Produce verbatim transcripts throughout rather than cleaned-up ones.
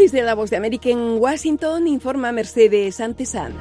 Desde La Voz de América en Washington, informa Mercedes Antesana.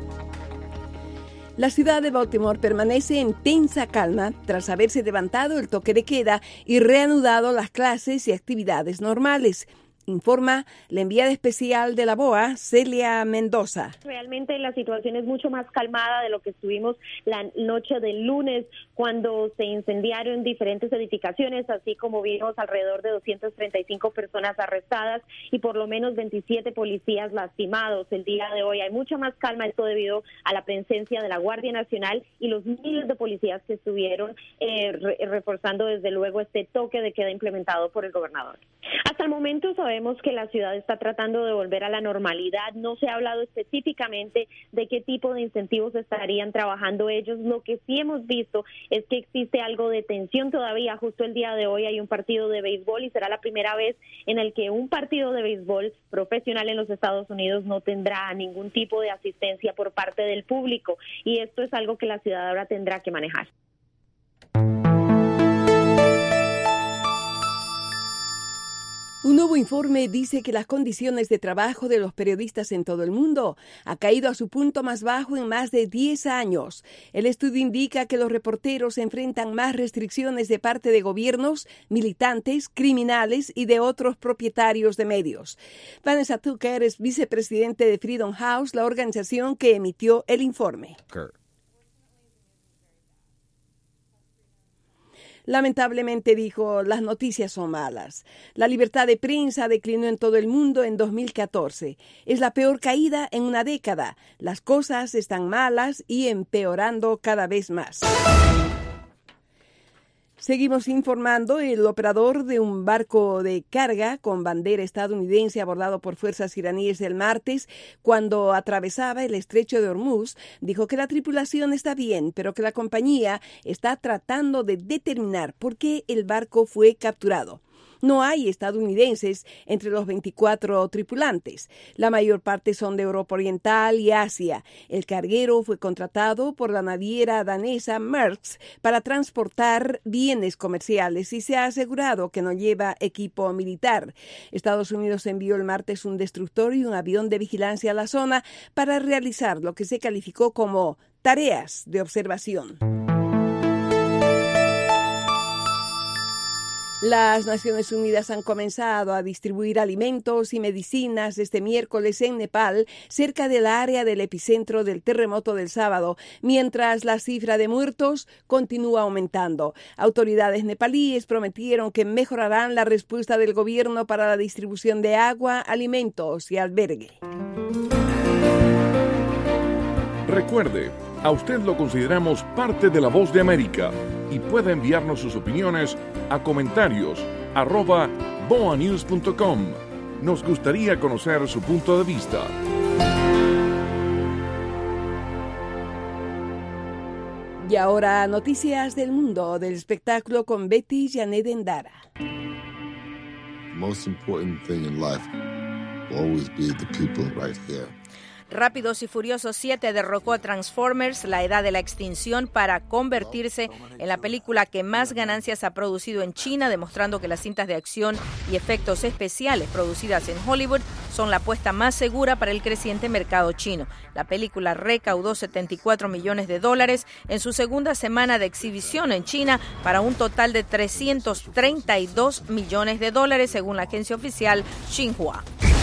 La ciudad de Baltimore permanece en tensa calma tras haberse levantado el toque de queda y reanudado las clases y actividades normales. Informa la enviada especial de la B O A, Celia Mendoza. Realmente la situación es mucho más calmada de lo que estuvimos la noche del lunes, cuando se incendiaron diferentes edificaciones, así como vimos alrededor de doscientas treinta y cinco personas arrestadas y por lo menos veintisiete policías lastimados. El día de hoy hay mucha más calma, esto debido a la presencia de la Guardia Nacional y los miles de policías que estuvieron eh, re- reforzando desde luego este toque de queda implementado por el gobernador. Hasta el momento sabemos que la ciudad está tratando de volver a la normalidad. No se ha hablado específicamente de qué tipo de incentivos estarían trabajando ellos. Lo que sí hemos visto es que existe algo de tensión todavía. Justo el día de hoy hay un partido de béisbol y será la primera vez en el que un partido de béisbol profesional en los Estados Unidos no tendrá ningún tipo de asistencia por parte del público. Y esto es algo que la ciudad ahora tendrá que manejar. Un nuevo informe dice que las condiciones de trabajo de los periodistas en todo el mundo ha caído a su punto más bajo en más de diez años. El estudio indica que los reporteros enfrentan más restricciones de parte de gobiernos, militantes, criminales y de otros propietarios de medios. Vanessa Tucker es vicepresidente de Freedom House, la organización que emitió el informe. Lamentablemente, dijo, las noticias son malas. La libertad de prensa declinó en todo el mundo en dos mil catorce. Es la peor caída en una década. Las cosas están malas y empeorando cada vez más. Seguimos informando. El operador de un barco de carga con bandera estadounidense abordado por fuerzas iraníes el martes, cuando atravesaba el estrecho de Hormuz, dijo que la tripulación está bien, pero que la compañía está tratando de determinar por qué el barco fue capturado. No hay estadounidenses entre los veinticuatro tripulantes. La mayor parte son de Europa Oriental y Asia. El carguero fue contratado por la naviera danesa Maersk para transportar bienes comerciales y se ha asegurado que no lleva equipo militar. Estados Unidos envió el martes un destructor y un avión de vigilancia a la zona para realizar lo que se calificó como tareas de observación. Las Naciones Unidas han comenzado a distribuir alimentos y medicinas este miércoles en Nepal, cerca del área del epicentro del terremoto del sábado, mientras la cifra de muertos continúa aumentando. Autoridades nepalíes prometieron que mejorarán la respuesta del gobierno para la distribución de agua, alimentos y albergue. Recuerde, a usted lo consideramos parte de La Voz de América y puede enviarnos sus opiniones a comentarios arroba boanews punto com. Nos gustaría conocer su punto de vista. Y ahora, noticias del mundo del espectáculo con Betty Janet Endara. Most important thing in life will always be the people right here. Rápidos y Furiosos siete derrocó a Transformers, la edad de la extinción, para convertirse en la película que más ganancias ha producido en China, demostrando que las cintas de acción y efectos especiales producidas en Hollywood son la apuesta más segura para el creciente mercado chino. La película recaudó setenta y cuatro millones de dólares en su segunda semana de exhibición en China, para un total de trescientos treinta y dos millones de dólares, según la agencia oficial Xinhua.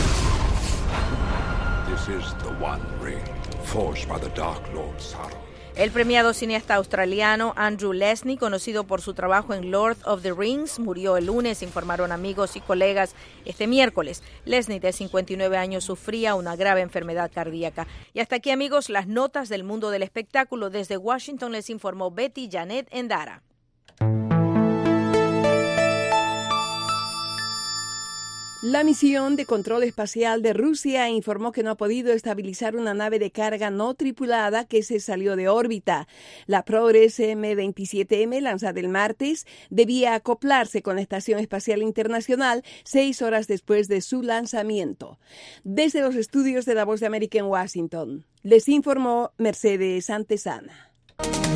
El premiado cineasta australiano Andrew Lesnie, conocido por su trabajo en Lord of the Rings, murió el lunes, informaron amigos y colegas este miércoles. Lesnie, de cincuenta y nueve años, sufría una grave enfermedad cardíaca. Y hasta aquí, amigos, las notas del mundo del espectáculo. Desde Washington les informó Betty Janet Endara. La misión de control espacial de Rusia informó que no ha podido estabilizar una nave de carga no tripulada que se salió de órbita. La Progress eme veintisiete eme, lanzada el martes, debía acoplarse con la Estación Espacial Internacional seis horas después de su lanzamiento. Desde los estudios de La Voz de América en Washington, les informó Mercedes Antesana.